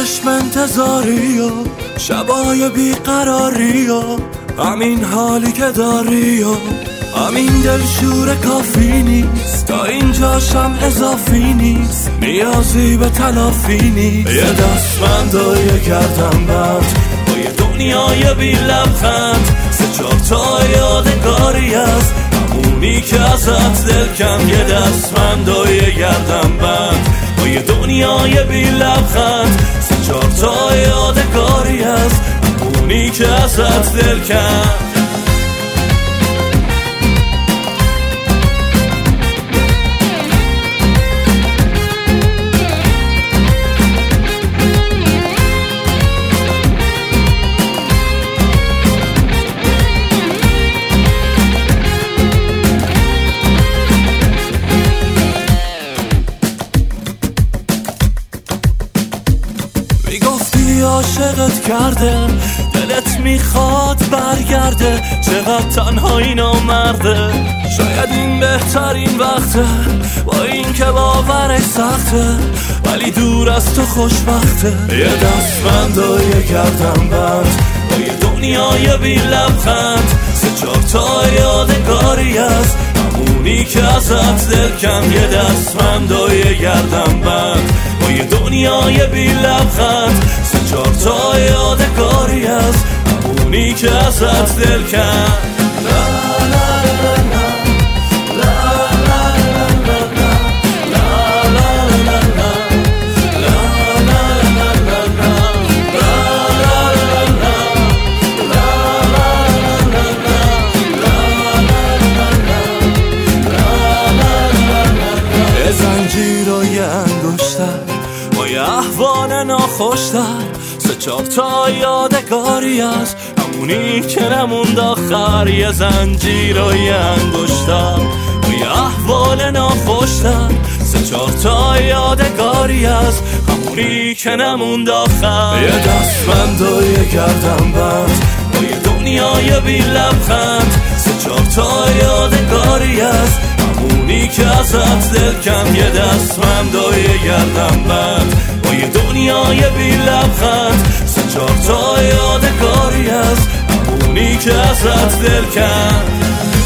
چشم انتظاری و شبای بیقراری و همین حالی که داری و همین دلشور کافی نیست، تا اینجاشم اضافی نیست، نیازی به تلافی نیست. یه دستمند و یه گردن بند با یه دنیای بی لبخند، سه چهار تا یادگاری از همونی که ازت دل کم. یه دستمند و یه گردن بند با یه دنیای بی لبخند، سه چهار تا یادگاری از همونی که ازت دل کم. میگفتی عاشقت کرده، دلت میخواد برگرده، چقدر تنهایی نامرده. شاید این بهترین وقته، با این که باورش سخته، ولی دور از تو خوشبخته. یه دستبند و یه گردن بند با یه دنیای بی لبخند، سه چهار تا یادگاری از همونی که ازت دل کم. یه دستبند و یه گردن بند با یه دنیای بی لبخند، سه چهار تا یادگاری از همونی که ازت دل کم. زنجیر و یه انگشتر با یه احوال ناخوشتر، سه چهار تا یادگاری از همونی که نموند آخر. یه زنجیر و یه انگشتر با یه احوال ناخوشتر، سه چهار تا یادگاری از همونی که نموند آخر. یه دستبند و یه گردن بند با یه دنیای بی لبخند، سه چهار تا یادگاری از همونی که ازت دل کم. یه دستبند و یه گردن بند با یه دنیای بی لبخند، سه چهار تا یادگاری از همونی که ازت دل کم.